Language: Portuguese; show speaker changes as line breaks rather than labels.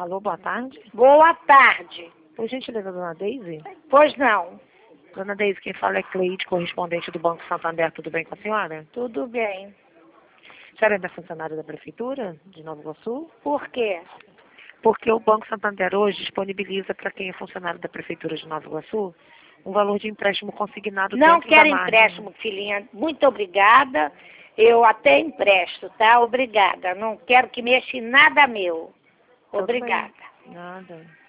Alô, boa tarde.
Boa tarde.
Por gentileza, dona Deise?
Pois não.
Dona Deise, quem fala é Cleide, correspondente do Banco Santander. Tudo bem com a senhora?
Tudo bem.
A senhora ainda é funcionária da Prefeitura de Nova Iguaçu?
Por quê?
Porque o Banco Santander hoje disponibiliza para quem é funcionário da Prefeitura de Nova Iguaçu um valor de empréstimo consignado
Não
dentro
quero
da margem.
empréstimo, filhinha. Muito obrigada. Eu até empresto, tá? Obrigada. Não quero que mexa em nada meu.
Tudo bem.
Obrigada.
Nada.